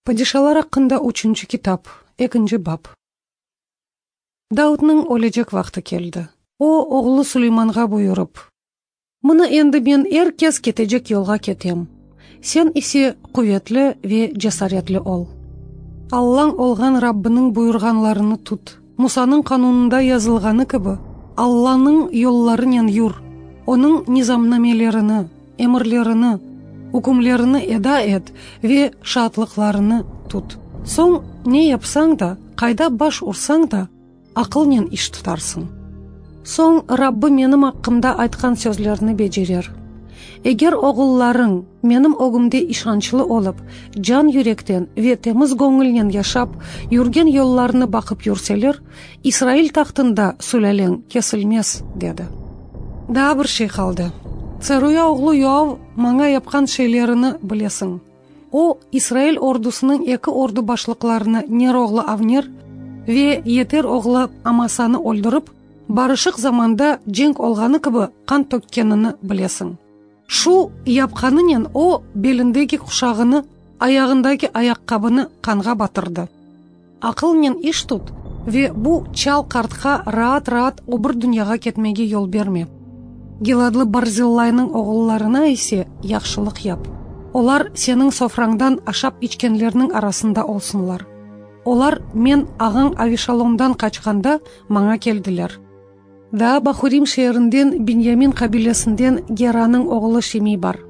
Падишалар хакында 3 китап, 2 бап. Даудның өлежек вакыты келді. О, оғлы Сулейманға буйырып: "Мына енді мен эркес кетежек yolға кетем. Сен исе куветлі ве жасаретлі ол. Аллаң олған Раббының буйырганларыны тут. Мусаның канунында язылганы кебі, Алланың yollarынан юр. Оның низамнамелеріні, эмірлеріні, hükümlerini eda et ve şatlықларыны tut. Соң не yapsаң да, қайда баш урсаң да, ақылнен іш тұтарсың. Соң Раббы менің ақымда айтқан сөзлеріні бежерер. Егер оғылларың менің огымде ишанчылы олып, жан юректен ве теміз көңілнен яшап, юрген yollarını бақып юрселер, Исраил тақтында сүлелең кесілмес, деді. Да бір şey қалды. Царуя оғлы Йоав маңа япқан şeylerini білесің. О, Исраил ордусының 2 орду башлықларыны Нер оғлы Авнер ве Етер оғлы Амасаны өлдіріп, барышық заманда женг олғаны кібі қан төккенini білесің. Шу япқанынен о беліндегі құшағыны, аяғындағы аяққабыны қанға батырды. Ақылнен іш тұт ве бұ чал қартқа раат обыр дүнияға кетмеге yol берме. Гиладлы Барзиллайның оғылларына есе яқшылық яп. Олар сенің софраңдан ашап ичкенлерінің арасында олсынлар. Олар мен ағаң Авишаломдан қачқанда маңа келділер. Да Бахурим шерінден Биньямин қабилесінден Гераның оғылы Шемей бар.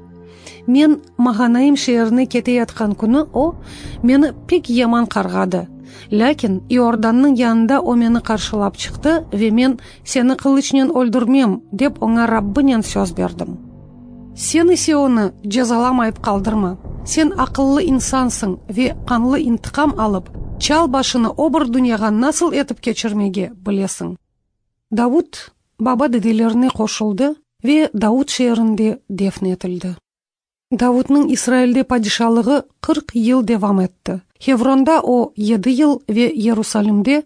Мен Маханаим шеріні кете ятқан күні о мені пек яман қарғады. Ләкин Иорданның янында о мені қаршылап шықты ве мен сені қылычнен өлдірмем деп оңа Раббынен сөз бердім. Сен исе оны жазаламайып қалдырма. Сен ақыллы инсансың ве қанлы интықам алып, чал башыны обыр дүнияға насыл етіп кечірмеге білесің. Дауд баба деделеріне қошылды ве Дауд шерінде дефнетілді. Давудның Исраилде падишалығы 40 yıl devam etті. Хевронда о 7 yıl ve Иерусалимде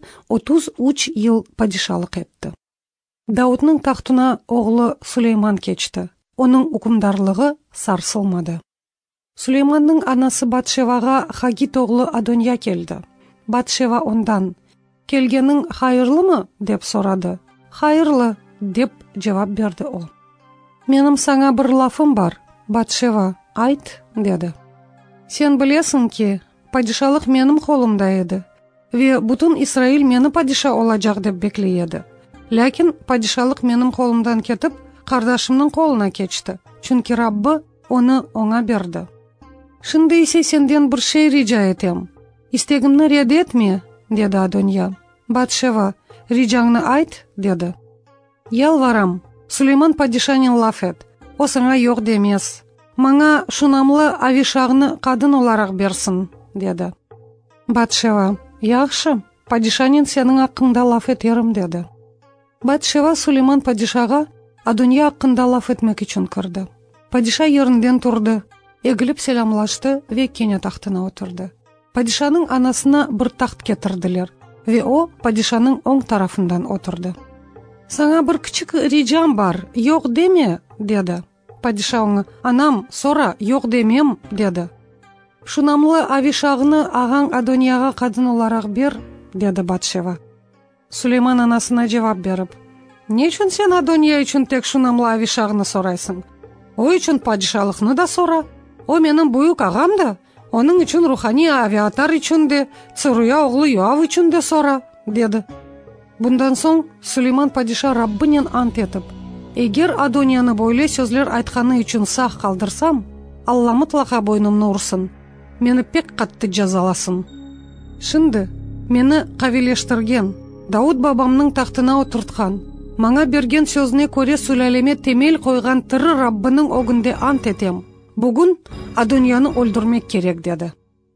33 yıl падишалық етті. Даудның тақтына оғлы Сулейман кечті. Оның үкімдарлығы сарсылмады. Сулейманның анасы Батшеваға Хагит оғлы Адонья келді. Батшева ондан: "Келгенің хайырлы мы?" деп сорады. "Хайырлы" деп жауап берді ол. "Менің саңа бір лафым бар, Батшева, айт", деді. "Сен білесің ки, падишалық менің қолымда еді, ве бүтін Исраил мені падиша олажақ деп беклейеді. Ләкин падишалық менің қолымдан кетіп, қардашымның қолына кечті, чүнки Раббы оны оңа берді. Шынды есе сенден бір şey rica етем. Истегімні ред етме", деді Адонья. "Батшева, рижаңны айт", деді. "Ялварам, Сулейман падишанен лаф ет. О саңа жоқ демес. Маңа шунамлы Авишағны қадын оларақ берсін", деді. Батшева: "Яқшы, падишанен сенің ақыңда лаф етерім", деді. Батшева Сулейман падишаға Адонья ақында лаф етмек үшін кірді. Падиша ерінден тұрды, егіліп селамлашты ве кене тақтына отырды. Падишаның анасына бір тақт кетірділер ве о падишаның оң тарафындан отырды. "Саңа бір кішік рижам бар, жоқ деме", деді. Падиша оңы: "Анам, сора, жоқ демем", деді. "Шунамлы Авишағны ағаң Адоньяға қадын оларақ бер", деді Батшева. Сулейман анасына жауап беріп: "Не үшін сен Адонья үшін тек шунамлы Авишағны сорайсың? О үшін падишалықны да сора. О менің бұйық ағам да, оның үшін рухани авиатар үшін де, Царуя оғлы Йоав үшін де сора", деді. Бұндан соң Сулейман падиша Раббынен ант етіп: "Егер Адоньяны бойле сөзлер айтқаны үшін сақ қалдырсам, Алла мұтлақа бойнымны ұрсын, мені пек қатты жазаласын. Шынды, мені қавилештірген, Дауд бабамның тақтына отыртқан, маңа берген сөзіне көре сүлелеме темел қойған тірі Раббының огынде ант етем. Бүгін Адоньяны өлдірмек керек", деді.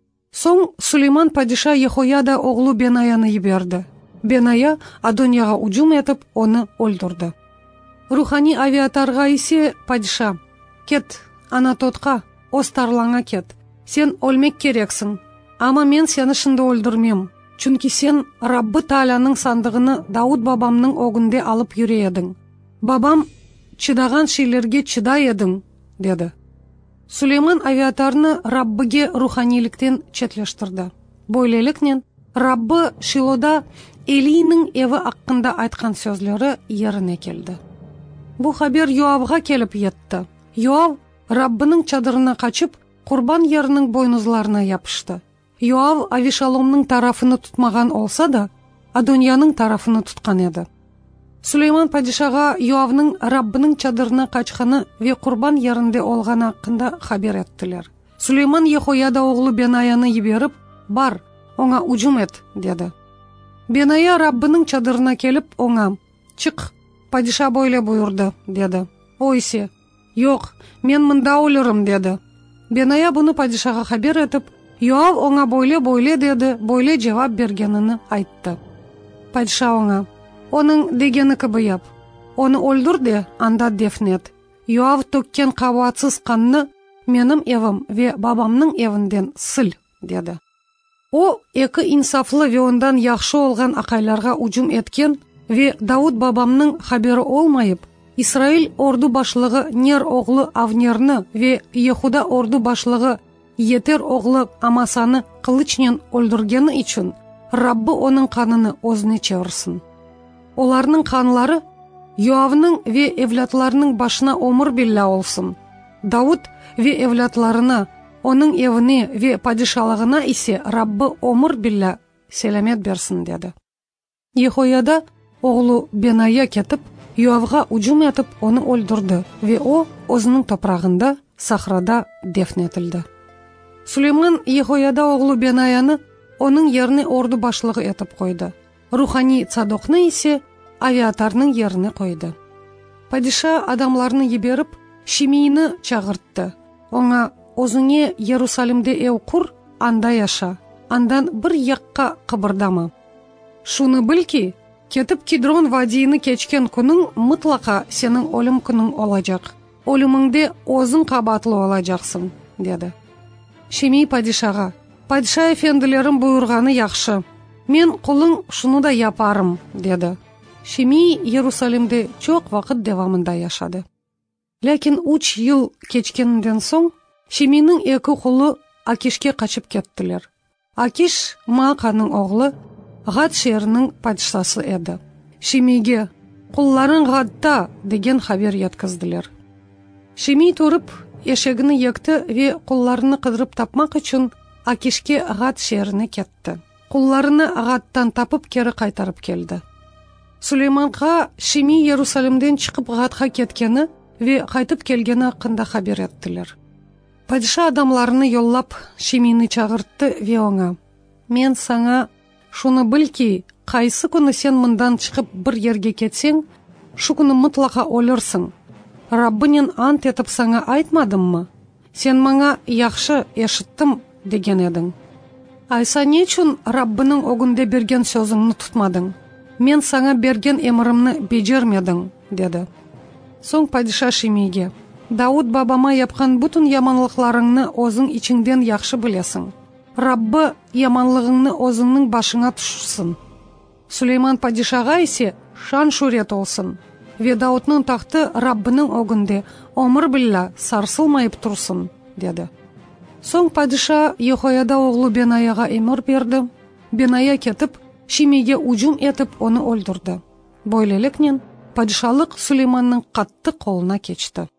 Соң Сулейман падиша Ехояда оғлы Бенаяны еберді. Беная Адоньяға уджум етіп, оны өлдірді. Рухани авиатарға есе: "Падиша, кет, Анатотқа, Остарлаңа кет. Сен өлмек керексің, ама мен сені шынды өлдірмем. Чүнки сен Раббы Тааланың сандығыны Дауд бабамның огынде алып юре едің. Бабам чыдаған şeylerге чыдай едің", деді. Сулейман авиатарны Раббыге руханиликтен четлештирди. Бойлелекнен Раббы Шилода Элийнин эви акында айткан сөзлөрү ерине келди. Бу хабар Йоавга келип жетти. Йоав Раббынын чадырына качып, курбан yerinin бойнузларына япышты. Йоав Авишаломдун тарафыны тутмаган олса да, Адоньянын тарафыны туткан эди. Сулейман падишага Йоавнын Раббынын чадырына качканы ве курбан yerinde олганы акында хабар эттилер. Сулейман Ехояда оглу Бенаяны жиберип, бар, оңа ужум эт, деди. Беная Раббынын чадырына келип, оңа, чык, падиша бойле буйурду, деди. Ойсе, жок, мен мында өлөрүм, деди. Беная буну падишага хабар этип, Йоав оңа бойле деди, бойле жавап бергенini айтты. Падиша оңа, onun degeni kıbıyap, onu öldür anda defnet. Йоав tökken kavatsız kanını menim evim ve babamның evinden sil, dedi. O, eki insaflı ve ondan yaxşı olgan akaylarga ucum etken ve Davud babamның haberi olmayıp, İsrail ordu başlığı Ner oğlu Avnerni ve Yehuda ordu başlığı Yeter oğlu Amasani kılıçnen öldürgeni için Rabbi onun kanını özüne çevirsin. Оларның kanları Йоавның ve evlatlarının başına omur billa olsun. Davud ve evlatlarına, onun evine ve padişalığına ise Rabbi omur billa selamet bersin, dedi. Yehoyada oğlu Benaya ketip, Йоавға ucum etip onu öldürdü ve o özünün toprağında, sahrada defnetildi. Süleyman Yehoyada oğlu Benaya'nı onun yerine ordu başlığı etip koydu. Ruhani Цадокны ise aviatarның yerine koydu. Padişa adamlarını yiberip Шимейни çağırttı. Ona özüne Yerusalimde ev kur, anda yaşa. Andan bir yakka kıbırdama. Şunu bil ki, ketip Kidron vadiyini keçken kunun mutlaka senin ölüm kunun olacak. Ölümünde özün kabatlı olacaksın, dedi. Шимей padişağa, padişa efendilerin buyurganı yaxşı. Men kulun şunu da yaparım, dedi. Шимей Yerusalimde çok vakit devamında yaşadı. Lakin 3 yıl keçkeninden soň Шимейнин eki kulu Akişke kaçıp kettiler. Akiş Maakanyň oğlu Gad şehrinin padişası edi. Шимейге kulların Gadda degen haber yetkizdiler. Шимей turup eşegini yekti ve kullarını kıdırıp tapmak için Akişke Gad şehrine ketdi. Kullarını Gaddan tapıp keri kaytarıp keldi. Süleyman'a Шимей Yerusalimden çıkıp Gadga ketkeni ve kaytıp kelgeni hakkında haber ettiler. Padişa adamlarını yollap Шимейni çağırttı ve ona, men sana şunu bil ki, kaysı kunu sen mından çıkıp bir yerge ketsen, şu kunu mutlaka olursun. Rabbinin ant etip sana aytmadım mı? Sen bana yaxşı eşittim degen edin. Aysa neçün Rabbinin o günde bergen sözünü tutmadın? Men sana bergen emrimni becermedin, dedi. Soň padişa Шимейге, Davud babama yapkan bütün yamanlıklarını özün içinden yaxşı bilesin. Rabbi yamanlığını özünün başına tuşsun. Süleyman padişağa ise şan şöhret olsun ve Davud'nun tahtı Rabbinin o günde ömür billa sarsılmayıp tursun, dedi. Soň padişa Yehoyada oğlu Benayaga emir berdi. Benaya ketip Шимейге ucum etip onu öldürdü. Böylelikle padişalık Süleyman'ın katты koluna geçti.